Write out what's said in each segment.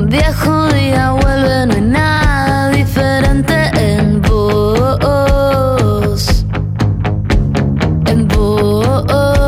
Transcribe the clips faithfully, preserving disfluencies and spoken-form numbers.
viejo día vuelve, no hay nada diferente en vos, en vos.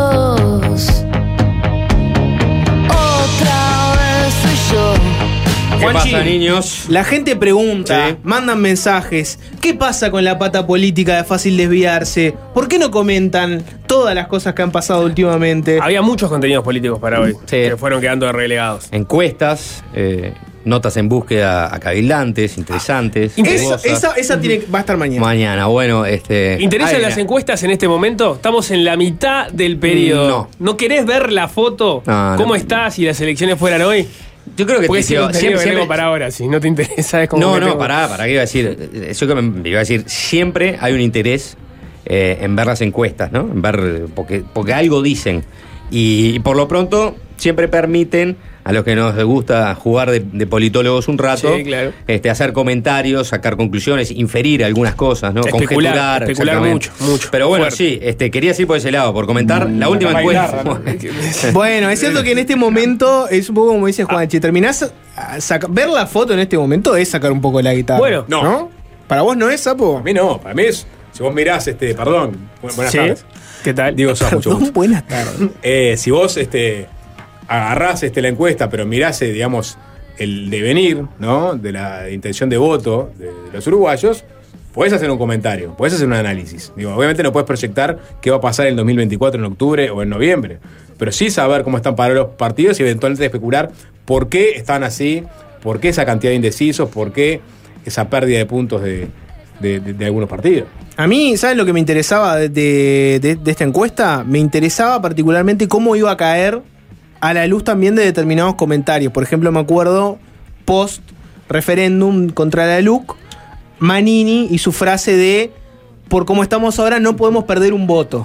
Otra vez soy yo. ¿Qué Juanchi, pasa, niños? La gente pregunta, Sí. mandan mensajes. ¿Qué pasa con la pata política de fácil desviarse? ¿Por qué no comentan todas las cosas que han pasado últimamente? Había muchos contenidos políticos para hoy Sí. que fueron quedando relegados. Encuestas, eh, notas en búsqueda a cabildantes, interesantes. Esa, jugosas. esa, esa tiene, va a estar mañana. Mañana, bueno, este. ¿Interesan hay las una- encuestas en este momento? Estamos en la mitad del periodo. No. querés ver la foto? No, ¿Cómo no. está si las elecciones fueran hoy? Yo creo que Porque te- si siempre, siempre, siempre- para ahora, si no te interesa es como No, que no, tengo- pará, pará, ¿qué iba a decir? Eso que me iba a decir, siempre hay un interés eh, en ver las encuestas, ¿no? En ver, porque, porque algo dicen. Y, y por lo pronto, siempre permiten a los que nos gusta jugar de, de politólogos un rato, Sí, claro. este, hacer comentarios, sacar conclusiones, inferir algunas cosas, ¿no? Especular, Conjeturar. especular exactamente. mucho, mucho. Pero bueno, Fuerte. sí, este, quería ir por ese lado, por comentar la última bailar, encuesta. Bueno, es cierto que en este momento es un poco como dice Juanchi. Terminás. a saca- ver la foto en este momento es sacar un poco la guitarra. Bueno. No. ¿Para vos no es, Sapo? Para mí no, para mí es. Si vos mirás, este, perdón, bu- buenas Sí. tardes. ¿Qué tal? Digo, Sa, mucho Perdón, gusto. buenas tardes. Eh, si vos este, agarrás este, la encuesta, pero mirás, eh, digamos, el devenir, ¿no? De la intención de voto de, de los uruguayos, podés hacer un comentario, podés hacer un análisis. Digo, obviamente no podés proyectar qué va a pasar en el dos mil veinticuatro, en octubre o en noviembre, pero sí saber cómo están parados los partidos y eventualmente especular por qué están así, por qué esa cantidad de indecisos, por qué esa pérdida de puntos de, de, de- de algunos partidos. A mí, ¿sabes lo que me interesaba de, de- de- de esta encuesta? Me interesaba particularmente cómo iba a caer a la luz también de determinados comentarios. Por ejemplo, me acuerdo, post referéndum contra la L U C, Manini y su frase de por cómo estamos ahora no podemos perder un voto.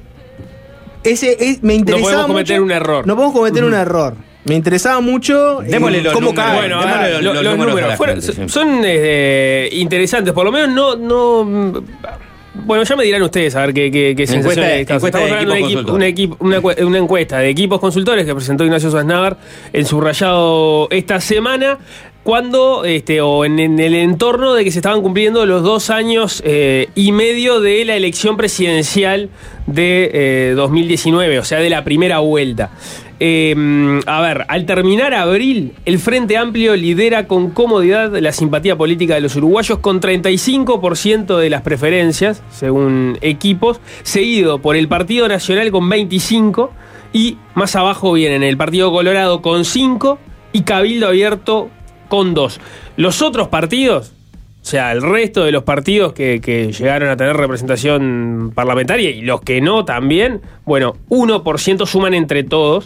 Ese es- me interesaba podemos cometer mucho- un error. No podemos cometer un error. Me interesaba mucho eh, Démosle los cómo números. cae. Bueno, a Démosle ver, los- lo- los los, números a números la fueron- gente, sí. son eh, interesantes, por lo menos no, no. Bueno, ya me dirán ustedes a ver qué, qué, qué Encuesta- sensaciones causa. encuesta Estamos de hablando de equipos equipo- una, equipo- una, cue- una encuesta de equipos consultores que presentó Ignacio Sasnávar en su rayado esta semana, cuando, este, o en, en el entorno de que se estaban cumpliendo los dos años eh, y medio de la elección presidencial de eh, dos mil diecinueve, o sea, de la primera vuelta. Eh, a ver, al terminar abril, el Frente Amplio lidera con comodidad la simpatía política de los uruguayos con treinta y cinco por ciento de las preferencias, según equipos, seguido por el Partido Nacional con veinticinco por ciento y más abajo vienen el Partido Colorado con cinco por ciento y Cabildo Abierto con dos. Los otros partidos, o sea, el resto de los partidos que, que llegaron a tener representación parlamentaria y los que no también, bueno, uno por ciento suman entre todos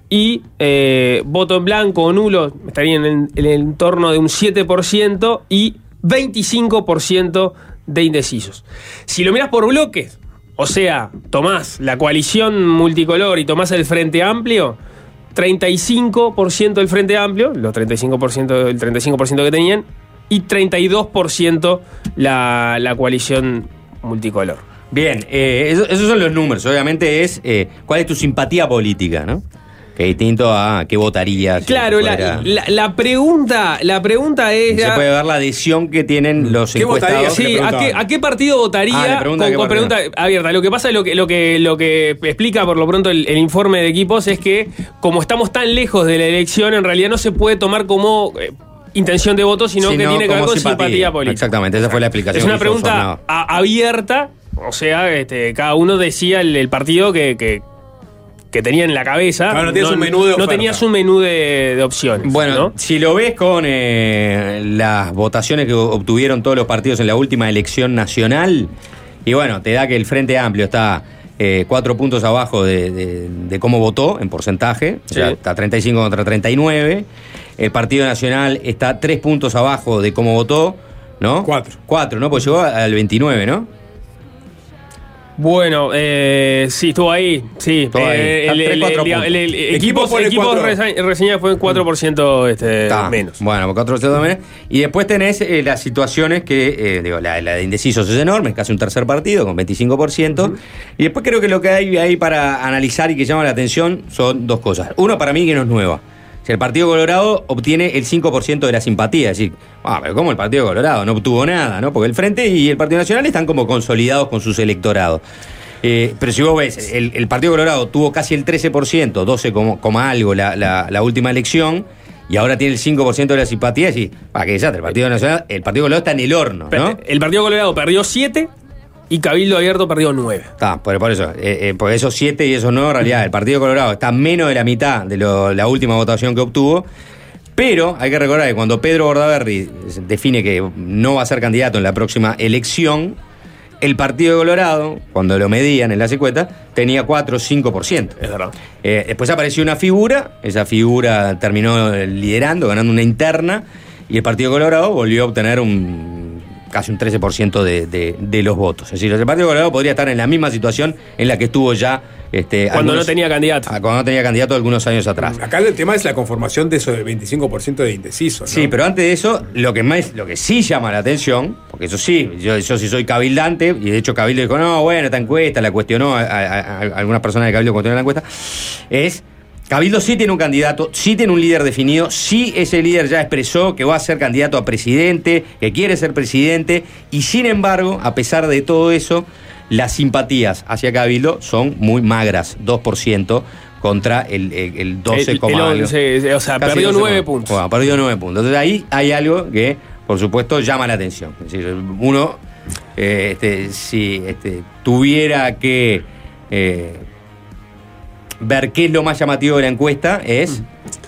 y eh, voto en blanco o nulo estarían en, en el entorno de un siete por ciento y veinticinco por ciento de indecisos. Si lo mirás por bloques, o sea, tomás la coalición multicolor y tomás el Frente Amplio, treinta y cinco por ciento del Frente Amplio, los treinta y cinco por ciento, el treinta y cinco por ciento que tenían, y treinta y dos por ciento la, la coalición multicolor. Bien, eh, eso- esos son los números. Obviamente es eh, cuál es tu simpatía política, ¿no? Que es distinto a qué votarías. Claro, si la, fuera- la, la pregunta, la pregunta es... Se puede ver la adhesión que tienen los ¿Qué encuestados. votarías? Sí, le ¿a qué, preguntaban. a qué partido votaría? Ah, le pregunta con, qué con partido. pregunta abierta. Lo que pasa es lo que, lo que, lo que explica por lo pronto el, el informe de equipos es que como estamos tan lejos de la elección, en realidad no se puede tomar como eh, intención de voto, sino Sino que tiene que ver como con simpatía, política. Exactamente, esa fue la explicación. Es una que hizo pregunta Sornado. a- abierta, o sea, este, cada uno decía el, el partido que, que, que tenía en la cabeza. Claro, no tenías un menú de No oferta. tenías un menú de, de opciones. Bueno, ¿no? si lo ves con eh, las votaciones que obtuvieron todos los partidos en la última elección nacional, y bueno, te da que el Frente Amplio está eh, cuatro puntos abajo de, de- de cómo votó en porcentaje, o sea, Sí. está treinta y cinco contra treinta y nueve. El Partido Nacional está tres puntos abajo de cómo votó, ¿no? Cuatro. Cuatro, ¿no? Pues llegó al veintinueve, ¿no? Bueno, eh, sí, estuvo ahí. Sí, Estuvo ahí. Eh, Está el, tres, el- cuatro el- puntos. el- el- Equipo equipos, pone equipos cuatro. resa- reseñadas fue cuatro por ciento este, Está. menos. Bueno, cuatro por ciento menos. Y después tenés eh, las situaciones que, eh, digo, la, la de indecisos es enorme, es casi un tercer partido con veinticinco por ciento. Uh-huh. Y después creo que lo que hay ahí para analizar y que llama la atención son dos cosas. Uno, para mí, que no es nueva, O sea, el Partido Colorado obtiene el cinco por ciento de la simpatía. Es decir, ah, pero ¿cómo el Partido Colorado? No obtuvo nada, ¿no? Porque el Frente y el Partido Nacional están como consolidados con sus electorados. Eh, pero si vos ves, el, el Partido Colorado tuvo casi el trece por ciento, doce coma algo la, la, la última elección, y ahora tiene el cinco por ciento de la simpatía. Y decís, ¿para qué desastre? El Partido Nacional, el Partido Colorado está en el horno, ¿no? El Partido Colorado perdió siete y Cabildo Abierto perdió nueve. Está, por, por eso, eh, eh, por esos siete y esos nueve, en realidad, el Partido Colorado está menos de la mitad de lo, la última votación que obtuvo. Pero hay que recordar que cuando Pedro Bordaberry define que no va a ser candidato en la próxima elección, el Partido Colorado, cuando lo medían en la encuesta, tenía cuatro o cinco por ciento. Es verdad. Eh, después apareció una figura, esa figura terminó liderando, ganando una interna, y el Partido Colorado volvió a obtener un casi un trece por ciento de, de, de los votos. Es decir, el Partido Colorado podría estar en la misma situación en la que estuvo ya... Este, cuando algunos, no tenía candidato. Cuando no tenía candidato algunos años atrás. Acá el tema es la conformación de eso del veinticinco por ciento de indecisos, ¿no? Sí, pero antes de eso, lo que más, lo que sí llama la atención, porque eso sí, yo, yo sí soy cabildante, y de hecho Cabildo dijo, no, bueno, esta encuesta, la cuestionó, a, a, a, a algunas personas de Cabildo cuestionaron la encuesta, es... Cabildo sí tiene un candidato, sí tiene un líder definido, sí ese líder ya expresó que va a ser candidato a presidente, que quiere ser presidente, y sin embargo, a pesar de todo eso, las simpatías hacia Cabildo son muy magras, dos por ciento contra el, el, el doce coma cinco por ciento. O sea, perdió nueve puntos. Bueno, perdió nueve puntos. Entonces ahí hay algo que, por supuesto, llama la atención. Es decir, uno, eh, este, si este, tuviera que... Eh, ver qué es lo más llamativo de la encuesta es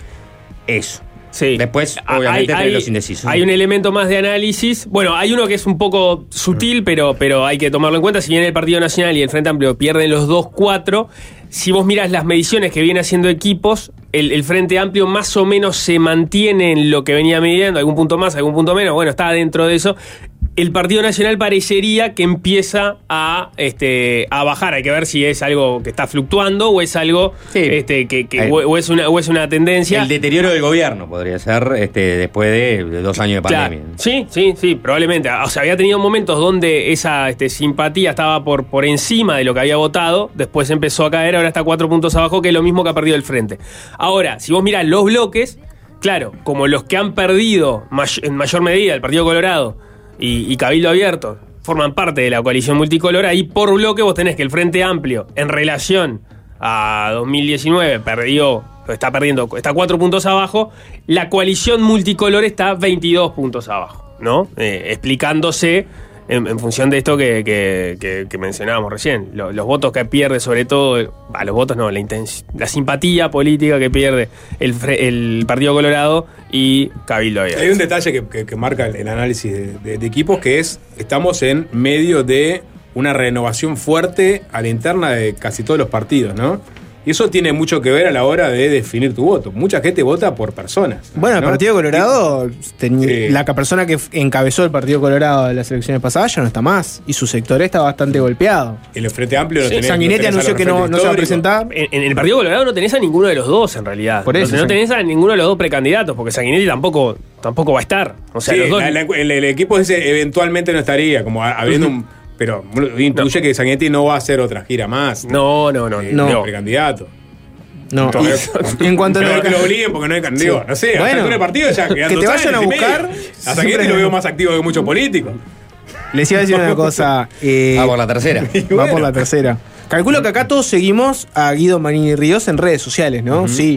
eso. Sí. Después, obviamente, hay, tenés hay, los indecisos. Hay un elemento más de análisis. Bueno, hay uno que es un poco sutil, pero, pero hay que tomarlo en cuenta. Si bien el Partido Nacional y el Frente Amplio pierden los dos cuatro, si vos mirás las mediciones que viene haciendo equipos, el, el Frente Amplio más o menos se mantiene en lo que venía midiendo, algún punto más, algún punto menos, bueno, está dentro de eso. El Partido Nacional parecería que empieza a este a bajar. Hay que ver si es algo que está fluctuando o es algo sí. este que, que o, o es una o es una tendencia. El deterioro del gobierno podría ser este después de, de dos años de pandemia. Claro. Sí, sí, sí, probablemente. O sea, había tenido momentos donde esa este, simpatía estaba por, por encima de lo que había votado, después empezó a caer, ahora está cuatro puntos abajo, que es lo mismo que ha perdido el Frente. Ahora, si vos mirás los bloques, claro, como los que han perdido may- en mayor medida el Partido Colorado Y, y Cabildo Abierto forman parte de la coalición multicolor, ahí por bloque vos tenés que el Frente Amplio en relación a dos mil diecinueve perdió, está perdiendo, está cuatro puntos abajo, la coalición multicolor está veintidós puntos abajo, ¿no? Eh, explicándose en, en función de esto que, que, que, que mencionábamos recién, los, los votos que pierde sobre todo, a los votos no, la, intens- la simpatía política que pierde el, el Partido Colorado y Cabildo Abierto. Hay un detalle que, que, que marca el análisis de, de, de equipos, que es, estamos en medio de una renovación fuerte a la interna de casi todos los partidos, ¿no? Y eso tiene mucho que ver a la hora de definir tu voto. Mucha gente vota por personas, Bueno, ¿no? el Partido Colorado, tenía, Sí. la persona que encabezó el Partido Colorado de las elecciones pasadas ya no está más. Y su sector está bastante golpeado. El Frente Amplio no Sí, tenés, Sanguinetti no tenés anunció al que no, Frente no se va a Histórico. presentar. En, en el Partido Colorado no tenés a ninguno de los dos, en realidad. Por eso, no, no sí. tenés a ninguno de los dos precandidatos, porque Sanguinetti tampoco, tampoco va a estar. O sea, Sí, los dos. la- la- el, el equipo ese eventualmente no estaría, como habiendo un... Pero intuye No. que Sanguinetti no va a hacer otra gira más. No, no, no. eh, no. de precandidato. No. Entonces, Y en cuanto a no lo que lo obliguen porque no hay candidato. Sí. No sé, Bueno, hasta altura de partido ya quedan que te dos vayan años a y medio. buscar, A siempre- Sanguinetti lo veo más activo que muchos políticos. Les iba a decir una cosa. eh, Ah, por la tercera. Y Va bueno. por la tercera. Calculo que acá todos seguimos a Guido Manini Ríos en redes sociales, ¿no? Uh-huh. Sí.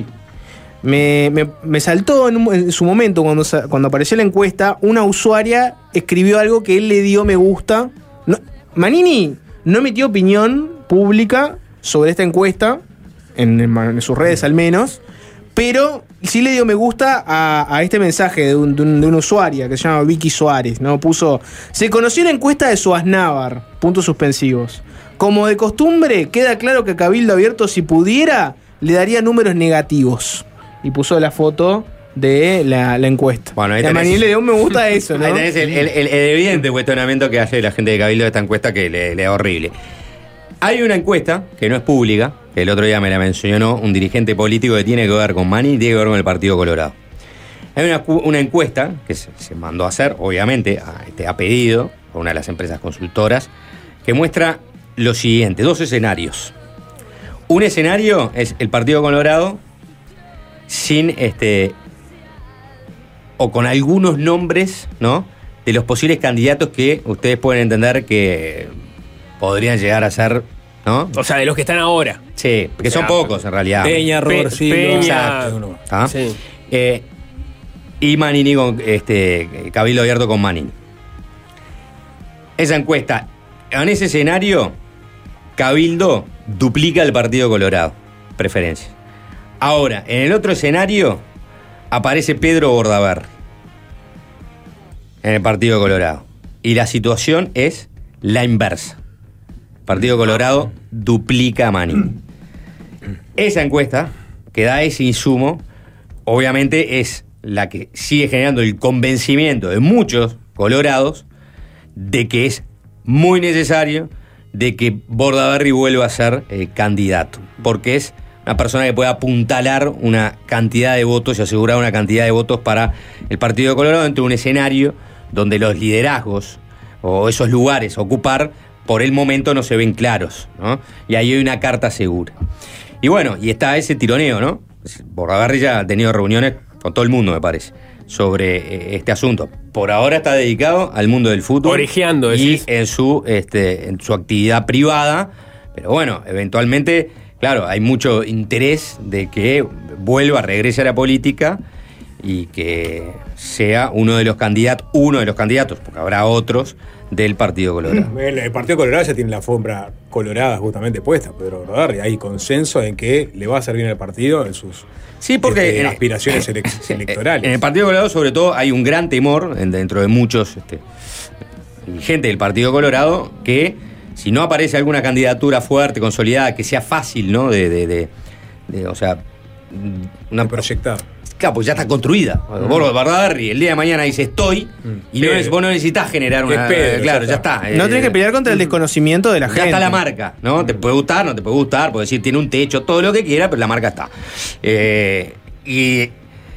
Me, me, me saltó en, un, en su momento, cuando, cuando apareció la encuesta, una usuaria escribió algo que él le dio me gusta. No, Manini no emitió opinión pública sobre esta encuesta, en, en sus redes al menos, pero sí le dio me gusta a, a este mensaje de, un, de, un, de una usuaria que se llama Vicky Suárez, ¿no? Puso: se conoció la encuesta de Suaznávar, puntos suspensivos. Como de costumbre, queda claro que Cabildo Abierto, si pudiera, le daría números negativos. Y puso la foto de la, la encuesta. Bueno, ahí y a tenés- Manini le dio me gusta a eso, ¿no? Ahí tenés el, el- el- el evidente cuestionamiento que hace la gente de Cabildo de esta encuesta, que le, le da horrible. Hay una encuesta que no es pública, que el otro día me la mencionó un dirigente político, que tiene que ver con Manini y tiene que ver con el Partido Colorado. Hay una, una encuesta que se, se mandó a hacer, obviamente, a, este, a pedido por una de las empresas consultoras, que muestra lo siguiente: dos escenarios. Un escenario es el Partido Colorado sin este o con algunos nombres, ¿no?, de los posibles candidatos que ustedes pueden entender que podrían llegar a ser, ¿no? O sea, de los que están ahora. Sí, porque son Ah, pocos en realidad. Peña, Robert Pe- Silva. Peña. Exacto. ¿Ah? Sí. Eh, y Manini con este Cabildo Abierto con Manini. Esa encuesta, en ese escenario, Cabildo duplica el Partido Colorado, preferencia. Ahora, en el otro escenario, aparece Pedro Bordaberry en el Partido Colorado. Y la situación es la inversa. Partido Colorado duplica a Manini. Esa encuesta, que da ese insumo, obviamente es la que sigue generando el convencimiento de muchos colorados de que es muy necesario de que Bordaberry vuelva a ser eh, candidato, porque es una persona que puede apuntalar una cantidad de votos y asegurar una cantidad de votos para el Partido Colorado dentro de un escenario donde los liderazgos o esos lugares a ocupar por el momento no se ven claros, ¿no? Y ahí hay una carta segura. Y bueno, y está ese tironeo, ¿no? Bordaberry ya ha tenido reuniones con todo el mundo, me parece, sobre eh, este asunto. Por ahora está dedicado al mundo del fútbol. Orejeando, y decís. en su, este, en su actividad privada. Pero bueno, eventualmente, claro, hay mucho interés de que vuelva, regrese a la política y que sea uno de los candidatos, uno de los candidatos, porque habrá otros, del Partido Colorado. El, el Partido Colorado ya tiene la alfombra colorada justamente puesta, Pedro Bordaberry. Hay consenso en que le va a servir al partido en sus Sí, porque este, en- aspiraciones elec- electorales. En el Partido Colorado, sobre todo, hay un gran temor en- dentro de muchos este, dirigentes del Partido Colorado que si no aparece alguna candidatura fuerte, consolidada, que sea fácil, ¿no? De, de, de- de- o sea, una proyectada. Claro, pues ya está construida. Mm. Vos, Bordaberry, el día de mañana dice estoy y no Pedro. es, vos no necesitas generar una. Es Pedro, claro, ya ya está. está. No Eh, tenés que pelear contra el desconocimiento de la Ya gente. está la marca, ¿no? Te puede gustar, no te puede gustar, puede decir, tiene un techo, todo lo que quiera, pero la marca está. Eh, y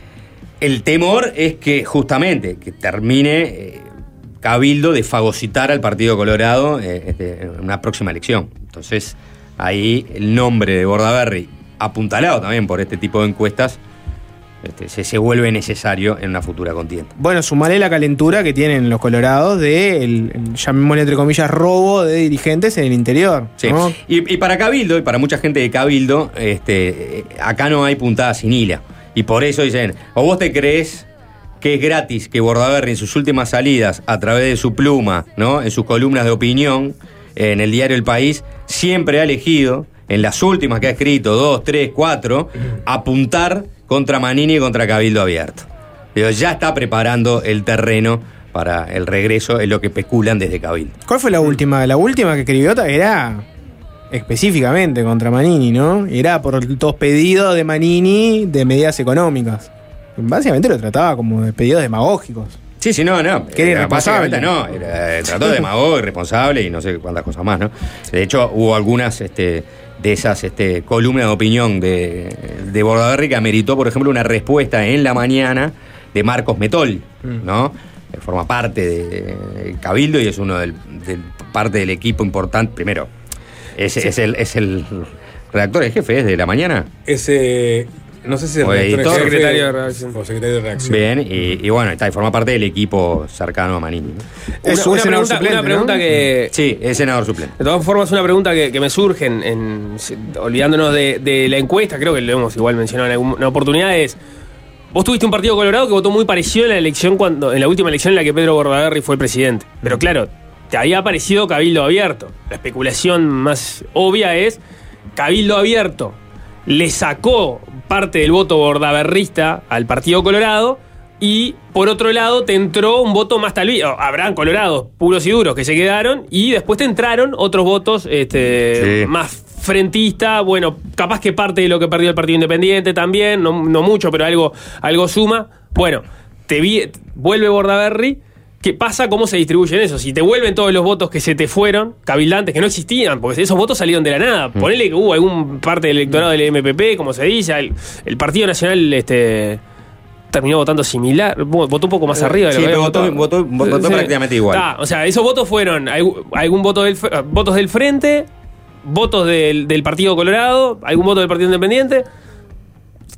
el temor es que justamente que termine eh, Cabildo de fagocitar al Partido Colorado eh, este, en una próxima elección. Entonces, ahí el nombre de Bordaberry, apuntalado también por este tipo de encuestas, este, se, se vuelve necesario en una futura contienda. Bueno, sumaré la calentura que tienen los colorados de, el, el, llamémosle entre comillas, robo de dirigentes en el interior. Sí. ¿no? Y, y para Cabildo, y para mucha gente de Cabildo, este, acá no hay puntada sin hila. Y por eso dicen, o vos te crees que es gratis que Bordaberry en sus últimas salidas, a través de su pluma, ¿no?, en sus columnas de opinión, en el diario El País, siempre ha elegido, en las últimas que ha escrito, dos, tres, cuatro, apuntar contra Manini y contra Cabildo Abierto. Digo, ya está preparando el terreno para el regreso, es lo que especulan desde Cabildo. ¿Cuál fue la última? La última que escribió era específicamente contra Manini, ¿no? Era por los pedidos de Manini de medidas económicas. Básicamente lo trataba como de pedidos demagógicos. Sí, sí, no, no. Que era irresponsable. Básicamente no. Era, eh, trató de demagogo, irresponsable y no sé cuántas cosas más, ¿no? De hecho, hubo algunas este, de esas este, columnas de opinión de, de Bordaberry que ameritó, por ejemplo, una respuesta en la mañana de Marcos Metol, ¿no? Que forma parte de, de Cabildo y es uno del, del parte del equipo importante. Primero, es, es, el, es el redactor en jefe, ¿es de la mañana? Ese, no sé si es O el editor, jefe secretario de redacción. O secretario de redacción. Bien, y, y bueno, está, y forma parte del equipo cercano a Manini, ¿no? Es Una, un una senador pregunta, suplente, una pregunta ¿no? que, Sí, es senador suplente. de todas formas, una pregunta que, que me surge, en, en- olvidándonos de, de la encuesta, creo que lo hemos igual mencionado en alguna oportunidad, es, vos tuviste un Partido Colorado que votó muy parecido en la elección cuando, en la última elección en la que Pedro Bordaberry fue el presidente. Pero claro, te había aparecido Cabildo Abierto. La especulación más obvia es, Cabildo Abierto le sacó parte del voto bordaberrista al Partido Colorado y por otro lado te entró un voto más tal vez, habrán colorados puros y duros que se quedaron y después te entraron otros votos este, Sí. más frentista, bueno, capaz que parte de lo que perdió el Partido Independiente también, no, no mucho, pero algo, algo suma. Bueno, te vi, vuelve Bordaberry. ¿Qué pasa? ¿Cómo se distribuyen eso? Si te vuelven todos los votos que se te fueron, cabildantes, que no existían, porque esos votos salieron de la nada. Mm. Ponele que hubo algún parte del electorado del M P P, como se dice, el, el Partido Nacional este, terminó votando similar, votó un poco más arriba de lo Sí, que pero había votó, votó, votó Sí. prácticamente igual. Ah, o sea, esos votos fueron algún, algún voto del, fr- votos del Frente, votos del, del Partido Colorado, algún voto del Partido Independiente.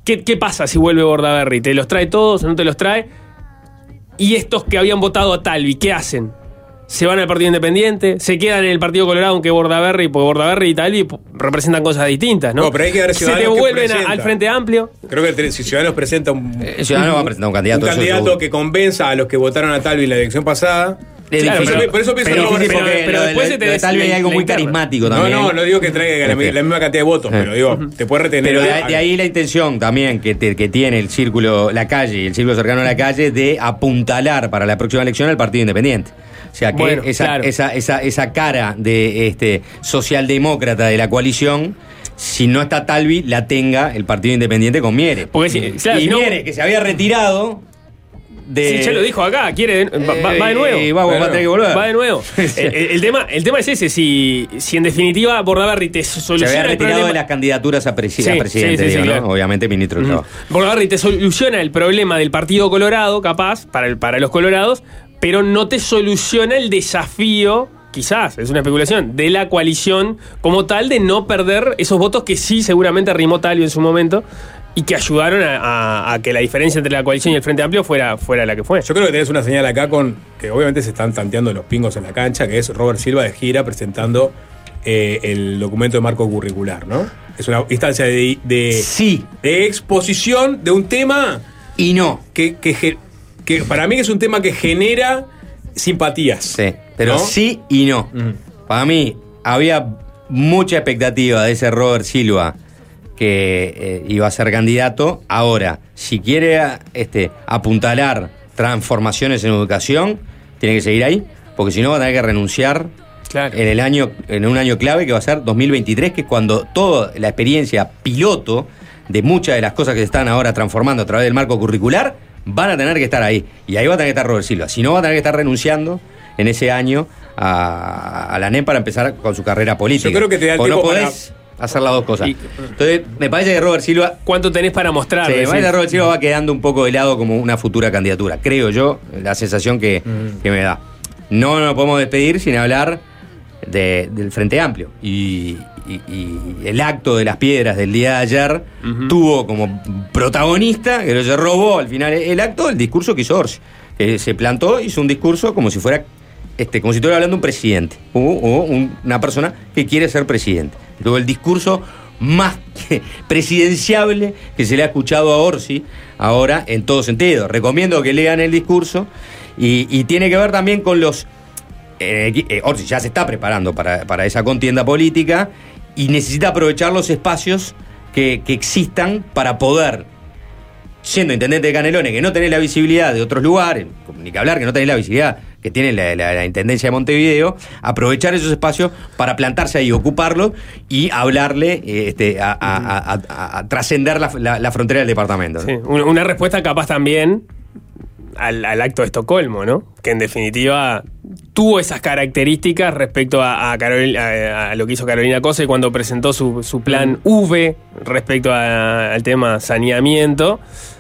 ¿qué, ¿qué pasa si vuelve Bordaberry? ¿Te los trae todos o no te los trae? Y estos que habían votado a Talvi, ¿qué hacen? ¿Se van al Partido Independiente? ¿Se quedan en el Partido Colorado aunque Bordaberry, porque Bordaberry y Talvi representan cosas distintas, ¿no? No, pero hay que ver ¿Se Ciudadanos devuelven que a- al Frente Amplio? Creo que el- si Ciudadanos presenta un, Eh, Ciudadanos va a presentar un candidato, un eso candidato seguro. que convenza a los que votaron a Talvi en la elección pasada. Es Claro, difícil, pero- por eso pienso pero que no va a difícil ser- porque pero lo de- después lo se te de des- Talvi hay la- algo la muy interna. carismático No, también. no, no digo que traiga la, Este. la misma cantidad de votos, pero digo, te puede retener. Pero de, a- de ahí la intención también que, te- que tiene el círculo, la calle y el círculo cercano a la calle de apuntalar para la próxima elección al Partido Independiente. O sea que Bueno, esa, claro. esa, esa, esa cara de este socialdemócrata de la coalición, si no está Talvi, la tenga el Partido Independiente con Miere. Porque si- claro, y si no- Miere, que se había retirado de. Sí, ya lo dijo acá, quiere, va, va- va de Eh, nuevo. y va, va a Bueno, tener que volver. Va de nuevo. el, el- el tema, el tema es ese, si, si en definitiva Bordaberry te Se soluciona había el retirado problema. de las candidaturas a, presi- Sí, a presidente, sí, sí, digo, sí, ¿no? claro. Obviamente ministro del Mm. Trabajo. Bordaberry te soluciona el problema del Partido Colorado, capaz, para, el, para los colorados, pero no te soluciona el desafío, quizás, es una especulación, de la coalición como tal, de no perder esos votos que sí seguramente arrimó Talvi en su momento y que ayudaron a, a- a que la diferencia entre la coalición y el Frente Amplio fuera, fuera la que fue. Yo creo que tenés una señal acá con que obviamente se están tanteando los pingos en la cancha, que es Robert Silva de gira presentando eh, el documento de marco curricular, ¿no? Es una instancia de, de, Sí de exposición de un tema y no. que, que, ge- que para mí es un tema que genera simpatías. Sí, pero ¿no? sí y no. Ujú. Para mí había mucha expectativa de ese Robert Silva que eh, iba a ser candidato. Ahora, si quiere este, apuntalar transformaciones en educación, tiene que seguir ahí, porque si no va a tener que renunciar Claro. en el año, en un año clave que va a ser dos mil veintitrés, que es cuando toda la experiencia piloto de muchas de las cosas que se están ahora transformando a través del marco curricular van a tener que estar ahí. Y ahí va a tener que estar Robert Silva. Si no, va a tener que estar renunciando en ese año a, a la N E M para empezar con su carrera política. Yo creo que te da el O no tiempo para- podés hacer las dos cosas. Y- Entonces, me parece que Robert Silva ¿Cuánto tenés para mostrar? Sí, me Decís. parece que Robert Silva va quedando un poco de lado como una futura candidatura. Creo yo, la sensación que, que me da. No nos podemos despedir sin hablar de- del Frente Amplio. Y, y- y el acto de las piedras del día de ayer Ujú. tuvo como protagonista, que se robó al final el acto, el discurso que hizo Orsi. Que se plantó, hizo un discurso como si fuera, este, como si estuviera hablando un presidente. O, o un- una persona que quiere ser presidente. Tuvo el discurso más que presidenciable que se le ha escuchado a Orsi ahora en todo sentido. Recomiendo que lean el discurso y, y tiene que ver también con los... Eh, eh, Orsi ya se está preparando para, para esa contienda política y necesita aprovechar los espacios que, que existan para poder, siendo intendente de Canelones, que no tenés la visibilidad de otros lugares, ni que hablar que no tenés la visibilidad que tiene la, la- la Intendencia de Montevideo, aprovechar esos espacios para plantarse ahí, ocuparlos y hablarle, eh, este, a, a- a- a- a trascender la, la- la frontera del departamento, ¿no? Sí, una una respuesta capaz también al, al acto de Estocolmo, ¿no? Que en definitiva tuvo esas características respecto a, a, Carol- a- a lo que hizo Carolina Cose cuando presentó su, su plan V respecto a- al tema saneamiento.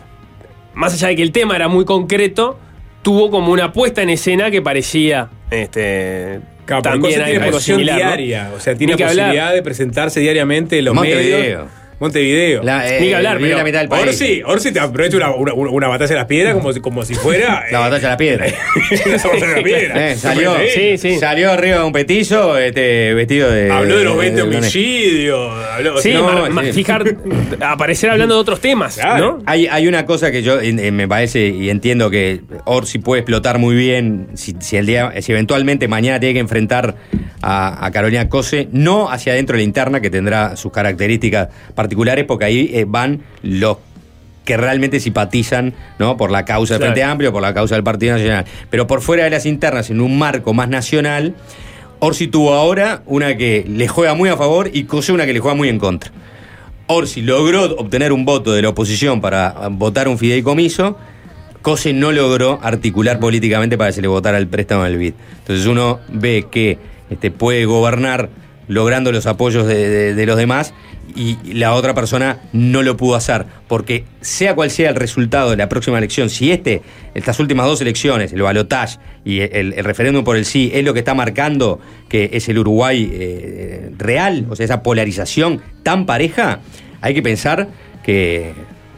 Más allá de que el tema era muy concreto, tuvo como una puesta en escena que parecía este, Claro, pero también Cose hay tiene algo posición similar, ¿no? diaria, o sea, tiene Ni que la hablar. posibilidad de presentarse diariamente en los Montevideo. medios. Montevideo. La, eh, Ni que hablar, vive pero la mitad del país. Orsi, Orsi te aprovecha una, una, una batalla de las piedras como si, como si fuera. La batalla de la piedra. la batalla de las piedras. Eh, salió, Sí, sí. salió arriba de un petizo este, vestido de... Habló de los veinte de- de- homicidios. Habló, Sí, No, ma- ma- sí. fijar, aparecer hablando de otros temas, Claro. ¿no? Hay, hay una cosa que yo eh, eh, me parece y entiendo que Orsi puede explotar muy bien si, si el día, si eventualmente mañana tiene que enfrentar a, a Carolina Cose, no hacia adentro de la interna, que tendrá sus características particulares, porque ahí eh, van los que realmente simpatizan, ¿no?, por la causa del Claro. Frente Amplio, por la causa del Partido Nacional. Pero por fuera de las internas, en un marco más nacional, Orsi tuvo ahora una que le juega muy a favor y Cose una que le juega muy en contra. Orsi logró obtener un voto de la oposición para votar un fideicomiso. Cose no logró articular políticamente para que se le votara el préstamo del B I D. Entonces uno ve que este, puede gobernar logrando los apoyos de, de- de los demás y la otra persona no lo pudo hacer. Porque sea cual sea el resultado de la próxima elección, si este, estas últimas dos elecciones, el balotaje y el, el referéndum por el sí, es lo que está marcando que es el Uruguay eh, real, o sea, esa polarización tan pareja, hay que pensar que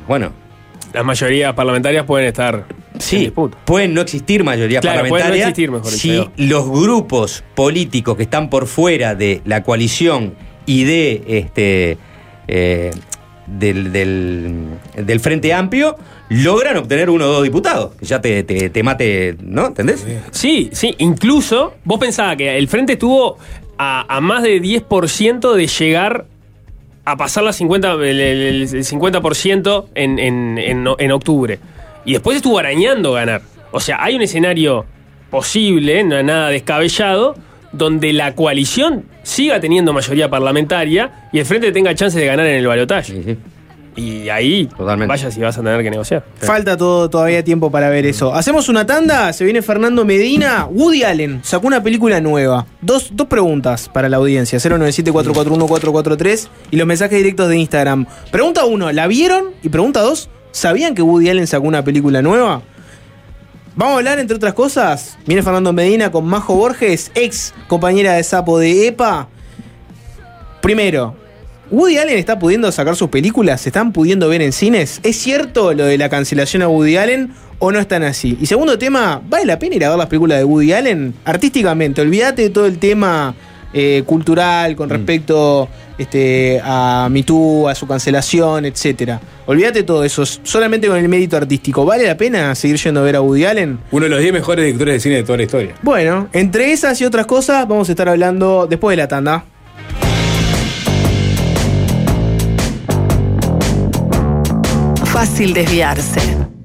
bueno, Las mayorías parlamentarias pueden estar en sí, disputa. pueden no existir mayoría Claro, pueden no parlamentaria existir, mejor si dicho. los grupos políticos que están por fuera de la coalición y de este eh, del, del, del Frente Amplio logran obtener uno o dos diputados, que ya te, te, te mate, ¿no? ¿Entendés? Sí, sí, incluso vos pensabas que el Frente estuvo a, a más de diez por ciento de llegar a pasar la cincuenta, el, el, el cincuenta por ciento en, en, en, en octubre. Y después estuvo arañando ganar. O sea, hay un escenario posible, no es nada descabellado, donde la coalición siga teniendo mayoría parlamentaria y el Frente tenga chance de ganar en el balotaje. Sí, sí. Y ahí, Totalmente. vaya si vas a tener que negociar. Falta todo, todavía tiempo para ver eso. Hacemos una tanda, se viene Fernando Medina. Woody Allen sacó una película nueva. Dos, dos preguntas para la audiencia: cero nueve siete, cuatro cuatro uno, cuatro cuatro tres y los mensajes directos de Instagram. Pregunta uno, ¿la vieron? Y pregunta dos, ¿sabían que Woody Allen sacó una película nueva? Vamos a hablar, entre otras cosas. Viene Fernando Medina con Majo Borges, ex compañera de Sapo de EPA. Primero, ¿Woody Allen está pudiendo sacar sus películas? ¿Se están pudiendo ver en cines? ¿Es cierto lo de la cancelación a Woody Allen o no están así? Y segundo tema, ¿vale la pena ir a ver las películas de Woody Allen? Artísticamente, olvídate de todo el tema eh, cultural con respecto este, a Me Too, a su cancelación, etcétera. Olvídate de todo eso, solamente con el mérito artístico. ¿Vale la pena seguir yendo a ver a Woody Allen? Uno de los diez mejores directores de cine de toda la historia. Bueno, entre esas y otras cosas vamos a estar hablando después de la tanda. Fácil desviarse.